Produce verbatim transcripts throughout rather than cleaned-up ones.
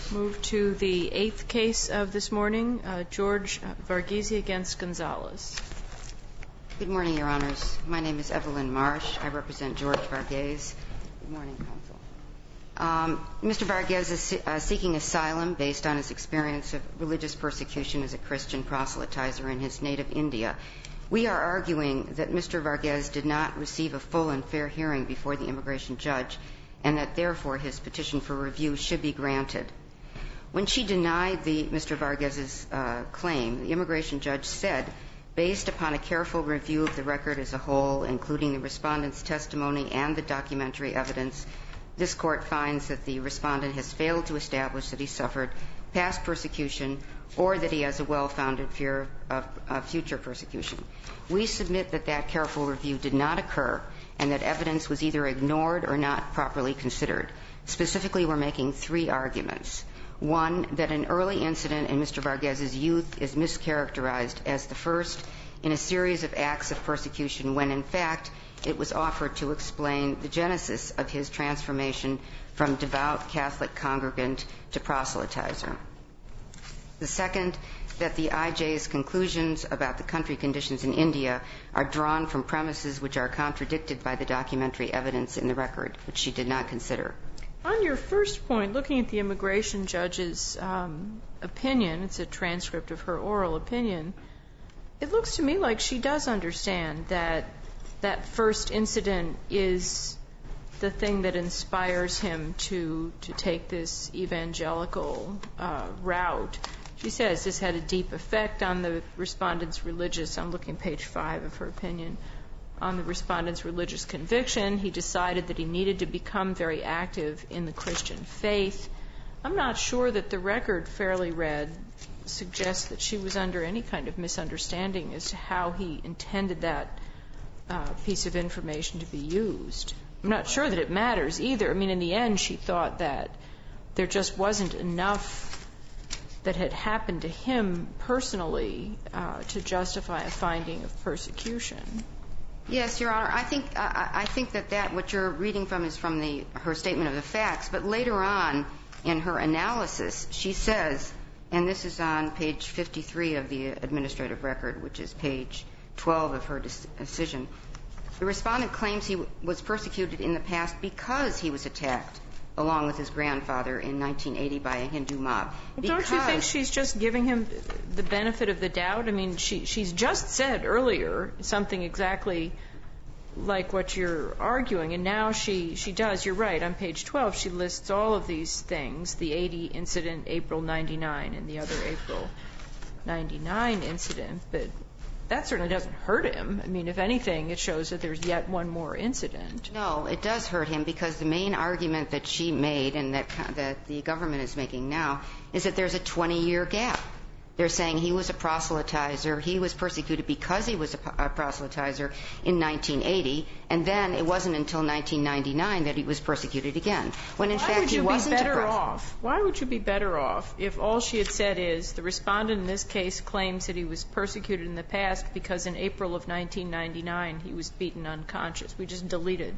Move to the eighth case of this morning, uh, George Varghese against Gonzalez. Good morning, Your Honors. My name is Evelyn Marsh. I represent George Varghese. Good morning, Counsel. Um, Mister Varghese is uh, seeking asylum based on his experience of religious persecution as a Christian proselytizer in his native India. We are arguing that Mister Varghese did not receive a full and fair hearing before the immigration judge, and that therefore his petition for review should be granted. When she denied the Mister Varghese's uh, claim, the immigration judge said, based upon a careful review of the record as a whole, including the respondent's testimony and the documentary evidence, this court finds that the respondent has failed to establish that he suffered past persecution or that he has a well-founded fear of, of future persecution. We submit that that careful review did not occur and that evidence was either ignored or not properly considered. Specifically, we're making three arguments. One, that an early incident in Mister Varghese's youth is mischaracterized as the first in a series of acts of persecution when, in fact, it was offered to explain the genesis of his transformation from devout Catholic congregant to proselytizer. The second, that the I J's conclusions about the country conditions in India are drawn from premises which are contradicted by the documentary evidence in the record, which she did not consider. On your first point, looking at the immigration judge's um, opinion, it's a transcript of her oral opinion, it looks to me like she does understand that that first incident is the thing that inspires him to, to take this evangelical uh, route. She says this had a deep effect on the respondent's religious, I'm looking at page five of her opinion, on the respondent's religious conviction. He decided that he needed to become very active in the Christian faith. I'm not sure that the record fairly read suggests that she was under any kind of misunderstanding as to how he intended that uh, piece of information to be used. I'm not sure that it matters either. I mean, in the end, she thought that there just wasn't enough that had happened to him personally uh, to justify a finding of persecution. Yes, Your Honor. I think I, I think that, that what you're reading from is from the her statement of the facts. But later on in her analysis, she says, and this is on page fifty-three of the administrative record, which is page twelve of her decision, the respondent claims he was persecuted in the past because he was attacked along with his grandfather in nineteen eighty by a Hindu mob. Well, don't you think she's just giving him the benefit of the doubt? I mean, she she's just said earlier something exactly like what you're arguing, and now she, she does. You're right. On page twelve, she lists all of these things, the eighty incident, April ninety-nine, and the other April ninety-nine incident, but that certainly doesn't hurt him. I mean, if anything, it shows that there's yet one more incident. No, it does hurt him because the main argument that she made and that, that the government is making now is that there's a twenty-year gap. They're saying he was a proselytizer, he was persecuted because he was a, a proselytizer in nineteen eighty, and then it wasn't until nineteen ninety-nine that he was persecuted again, when in Why fact would you he wasn't be better a pros- off? Why would you be better off if all she had said is the respondent in this case claims that he was persecuted in the past because in April of nineteen ninety-nine he was beaten unconscious? We just deleted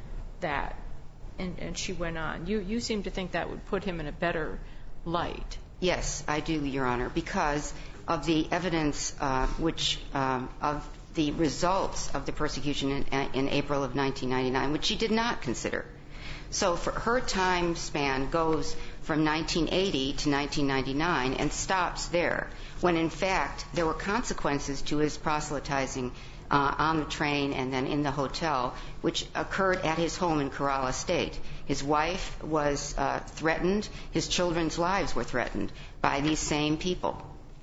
that, and, and she went on. You, you seem to think that would put him in a better light. Yes, I do, Your Honor, because of the evidence uh, which um, of the results of the persecution in, in April of nineteen ninety-nine, which she did not consider. So for her time span goes from nineteen eighty to nineteen ninety-nine and stops there, when in fact there were consequences to his proselytizing uh, on the train and then in the hotel, which occurred at his home in Kerala State. His wife was uh, threatened. His children's lives were threatened by these same people.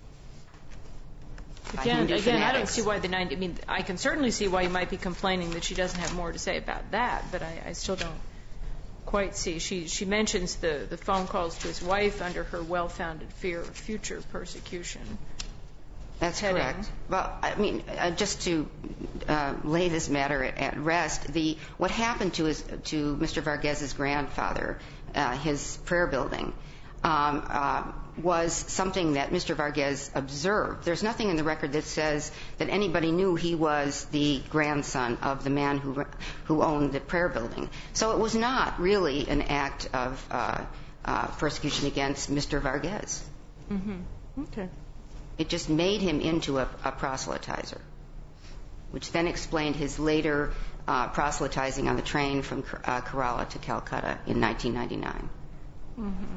Again, again, I don't see why the ninety. I mean, I can certainly see why you might be complaining that she doesn't have more to say about that, but I, I still don't quite see. She she mentions the the phone calls to his wife under her well-founded fear of future persecution. That's heading. correct. Well, I mean, uh, just to uh, lay this matter at, at rest, the what happened to his to Mister Varghese's grandfather, uh, his prayer building, um, uh, was something that Mister Varghese observed. There's nothing in the record that says that anybody knew he was the grandson of the man who who owned the prayer building. So it was not really an act of uh, uh, persecution against Mister Varghese. Mm-hmm. Okay. It just made him into a, a proselytizer, which then explained his later uh, proselytizing on the train from uh, Kerala to Calcutta in nineteen ninety-nine. Mm-hmm.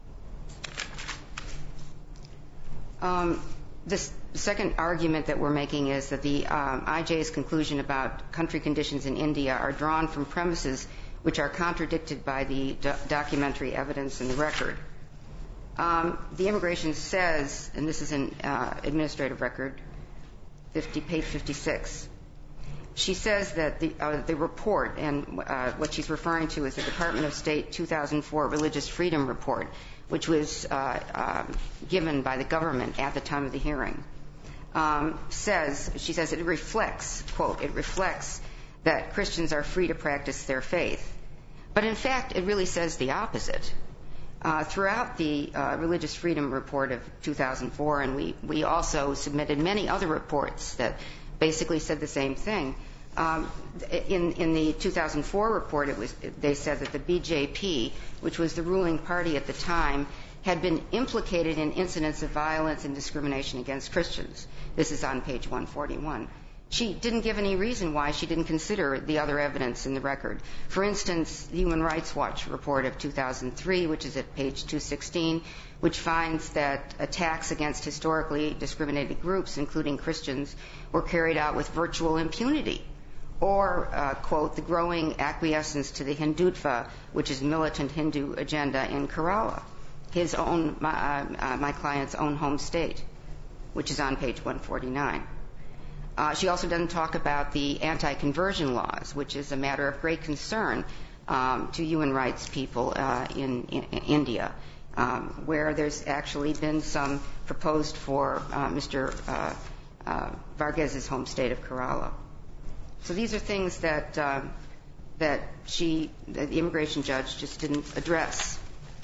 Um, this second argument that we're making is that the um, I J's conclusion about country conditions in India are drawn from premises which are contradicted by the do- documentary evidence in the record. Um, the immigration says, and this is an uh, administrative record, fifty, page fifty-six, she says that the, uh, the report, and uh, what she's referring to is the Department of State two thousand four Religious Freedom Report, which was uh, um, given by the government at the time of the hearing, um, says, she says it reflects, quote, it reflects that Christians are free to practice their faith. But in fact, it really says the opposite. Uh, throughout the uh, Religious Freedom Report of two thousand four, and we, we also submitted many other reports that basically said the same thing. Um, in, in the two thousand four report, it was, they said that the B J P, which was the ruling party at the time, had been implicated in incidents of violence and discrimination against Christians. This is on page one forty-one. She didn't give any reason why she didn't consider the other evidence in the record. For instance, the Human Rights Watch report of two thousand three, which is at page two sixteen, which finds that attacks against historically discriminated groups, including Christians, were carried out with virtual impunity. Or, uh, quote, the growing acquiescence to the Hindutva, which is militant Hindu agenda in Kerala, his own, my, uh, my client's own home state, which is on page one forty-nine. Uh, she also doesn't talk about the anti-conversion laws, which is a matter of great concern um, to human rights people uh, in, in, in India, um, where there's actually been some proposed for uh, Mister Uh, uh, Varghese's home state of Kerala. So these are things that uh, that she, that the immigration judge, just didn't address.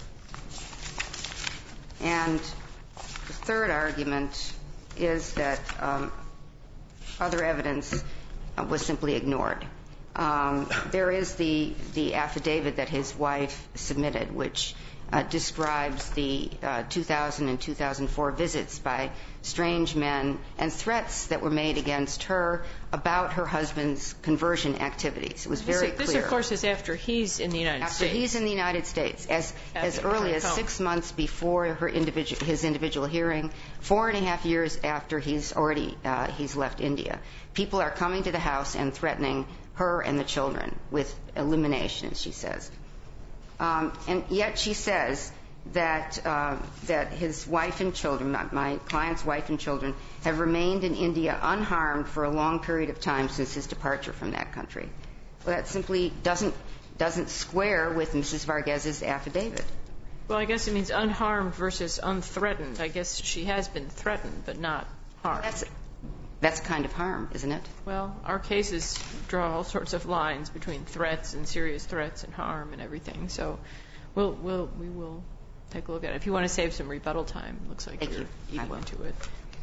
And the third argument is that um, other evidence uh, was simply ignored. Um, there is the, the affidavit that his wife submitted, which uh, describes the uh, two thousand and two thousand four visits by strange men and threats that were made against her about her husband's conversion activities. It was very this, clear. This, of course, is after he's in the United after States. After he's in the United States, as after as early as home. six months before her individual, his individual hearing, four and a half years after he's already uh, he's left India. People are coming to the house and threatening her and the children with elimination, she says. Um, and yet she says that uh, that his wife and children, my, my client's wife and children, have remained in India unharmed for a long period of time since his departure from that country. Well, that simply doesn't doesn't square with Missus Varghese's affidavit. Well, I guess it means unharmed versus unthreatened. I guess she has been threatened, but not harmed. That's that's kind of harm, isn't it? Well, our cases draw all sorts of lines between threats and serious threats and harm and everything. So, we'll we'll we will take a look at it. If you want to save some rebuttal time, it looks like Thank you're you. equal to it.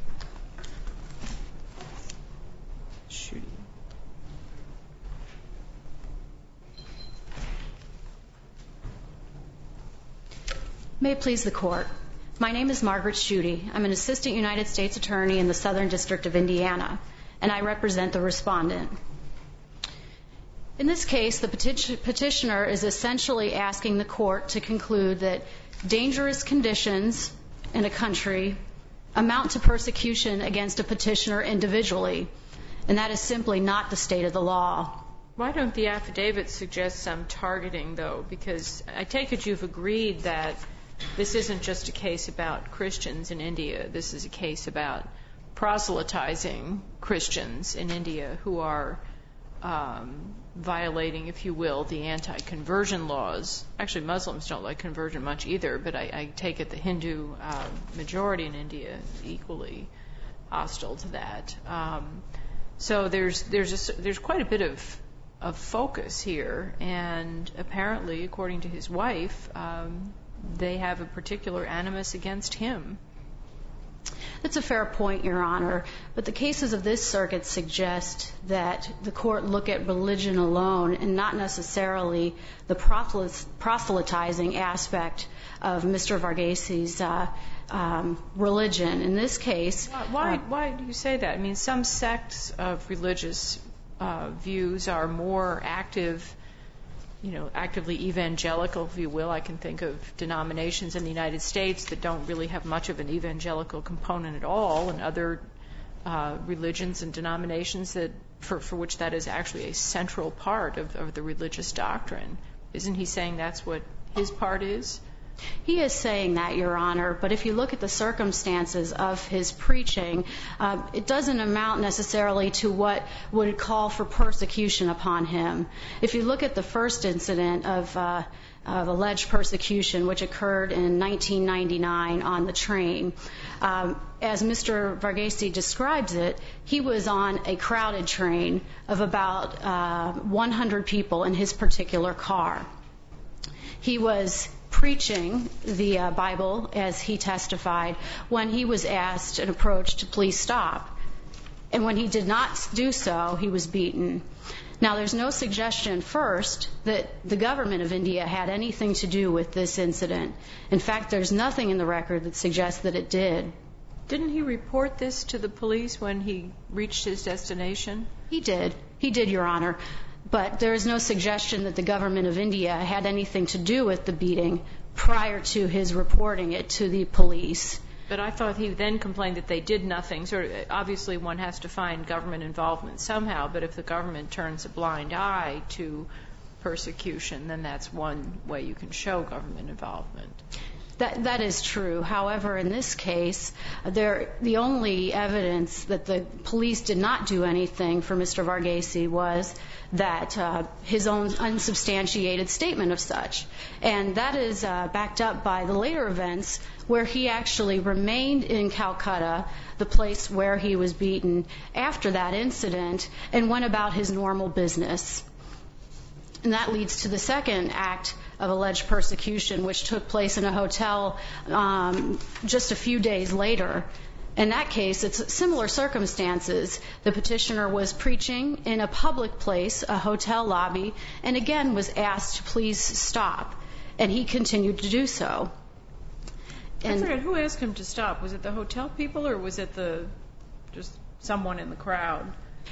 Shooting. May it please the Court. My name is Margaret Schutte. I'm an Assistant United States Attorney in the Southern District of Indiana, and I represent the respondent. In this case, the petition- petitioner is essentially asking the Court to conclude that dangerous conditions in a country amount to persecution against a petitioner individually, and that is simply not the state of the law. Why don't the affidavits suggest some targeting, though? Because I take it you've agreed that this isn't just a case about Christians in India. This is a case about proselytizing Christians in India who are um, violating, if you will, the anti-conversion laws. Actually, Muslims don't like conversion much either, but I, I take it the Hindu uh, majority in India is equally hostile to that. Um, so there's there's a, there's quite a bit of of focus here, and apparently, according to his wife, um, they have a particular animus against him. That's a fair point, Your Honor. But the cases of this circuit suggest that the court look at religion alone and not necessarily the proselytizing aspect of Mister Varghese uh, um, religion. In this case... Why, uh, why do you say that? I mean, some sects of religious uh, views are more active, you know, actively evangelical, if you will. I can think of denominations in the United States that don't really have much of an evangelical component at all, and other uh, religions and denominations that, for, for which that is actually a central part of, of the religious doctrine. Isn't he saying that's what his part is? He is saying that, Your Honor, but if you look at the circumstances of his preaching, uh, it doesn't amount necessarily to what would call for persecution upon him. If you look at the first incident of, uh, of alleged persecution, which occurred in nineteen ninety-nine on the train, um, as Mister Varghese describes it, he was on a crowded train of about uh, one hundred people in his particular car. He was preaching the uh, Bible, as he testified, when he was asked and approached to please stop. And when he did not do so, he was beaten. Now, there's no suggestion, first, that the government of India had anything to do with this incident. In fact, there's nothing in the record that suggests that it did. Didn't he report this to the police when he reached his destination? He did. He did, Your Honor. But there is no suggestion that the government of India had anything to do with the beating prior to his reporting it to the police. But I thought he then complained that they did nothing. So obviously one has to find government involvement somehow, but if the government turns a blind eye to persecution, then that's one way you can show government involvement. That, that is true. However, in this case, there, the only evidence that the police did not do anything for Mister Varghese was that uh, his own unsubstantiated statement of such. And that is uh, backed up by the later events where he actually remained in Calcutta, the place where he was beaten, after that incident and went about his normal business. And that leads to the second act of alleged persecution, which took place in a hotel um, just a few days later. In that case, it's similar circumstances. The petitioner was preaching in a public place, a hotel lobby, and again was asked to please stop. And he continued to do so. And I forget, who asked him to stop? Was it the hotel people or was it the just someone in the crowd?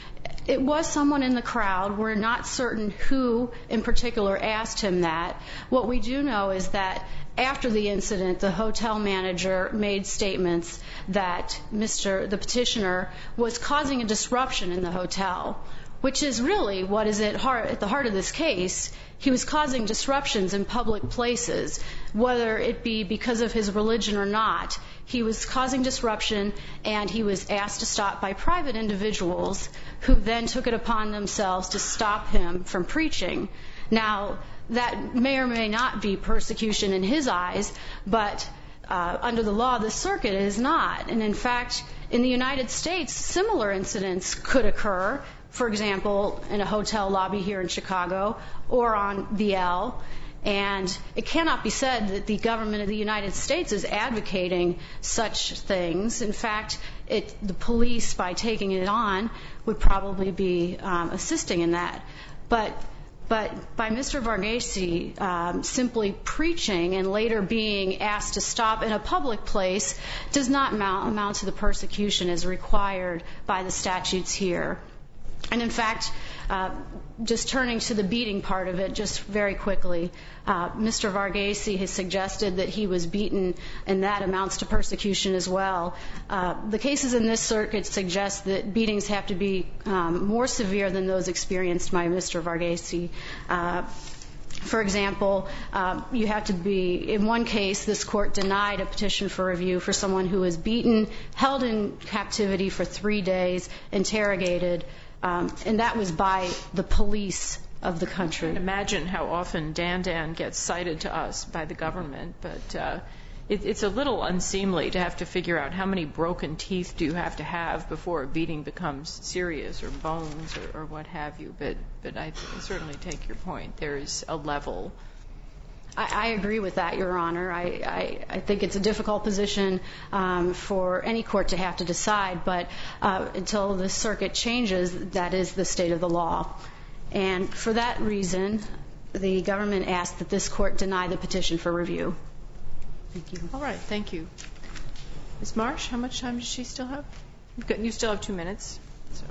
It was someone in the crowd. We're not certain who in particular asked him that. What we do know is that after the incident, the hotel manager made statements that Mister the petitioner was causing a disruption in the hotel, which is really what is at heart, at the heart of this case. He was causing disruptions in public places, whether it be because of his religion or not. He was causing disruption, and he was asked to stop by private individuals who then took it upon themselves to stop him from preaching. Now, that may or may not be persecution in his eyes, but uh, under the law of the circuit, it is not. And in fact, in the United States, similar incidents could occur. For example, in a hotel lobby here in Chicago or on the L. And it cannot be said that the government of the United States is advocating such things. In fact, it, the police, by taking it on, would probably be um, assisting in that. But but by Mister Varghese um, simply preaching and later being asked to stop in a public place does not amount, amount to the persecution as required by the statutes here. And in fact, uh, just turning to the beating part of it just very quickly, uh, Mister Varghese has suggested that he was beaten, and that amounts to persecution as well. Uh, the cases in this circuit suggest that beatings have to be um, more severe than those experienced by Mister Varghese. Uh, For example, uh, you have to be, in one case, this court denied a petition for review for someone who was beaten, held in captivity for three days, interrogated, um, and that was by the police of the country. I can imagine how often Dan Dan gets cited to us by the government, but uh, it, it's a little unseemly to have to figure out how many broken teeth do you have to have before a beating becomes serious, or bones, or, or what have you. But but I certainly take your point. There is a level. I, I agree with that, Your Honor. I, I, I think it's a difficult position um, for any court to have to decide, but uh, until the circuit changes, that is the state of the law. And for that reason, the government asked that this court deny the petition for review. Thank you. All right. Thank you. Miz Marsh, how much time does she still have? You still have two minutes. So.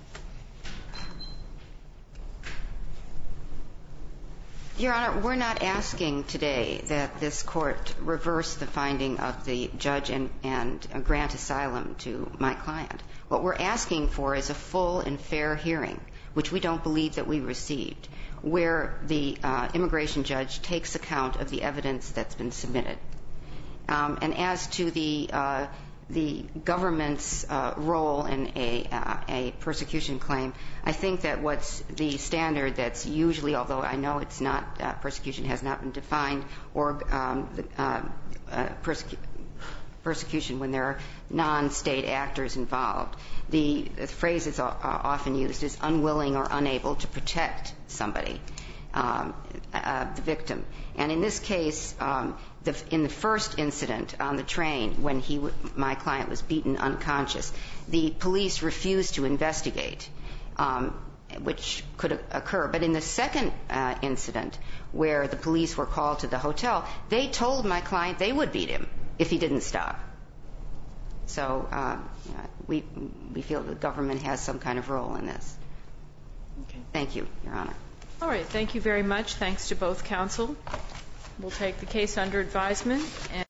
Your Honor, we're not asking today that this court reverse the finding of the judge and, and grant asylum to my client. What we're asking for is a full and fair hearing, which we don't believe that we received, where the uh, immigration judge takes account of the evidence that's been submitted. Um, and as to the uh, the government's uh, role in a, uh, a persecution claim, I think that what's the standard that's usually, although I know it's not, uh, persecution has not been defined, or um, the, uh, uh, persecu- persecution when there are non-state actors involved. The, the phrase that's uh, often used is unwilling or unable to protect somebody, um, uh, the victim. And in this case, um, the, in the first incident on the train, when he, w- my client was beaten unconscious, the police refused to investigate, um, which could occur. But in the second uh, incident, where the police were called to the hotel, they told my client they would beat him if he didn't stop. So uh, we we feel the government has some kind of role in this. Okay. Thank you, Your Honor. All right. Thank you very much. Thanks to both counsel. We'll take the case under advisement. And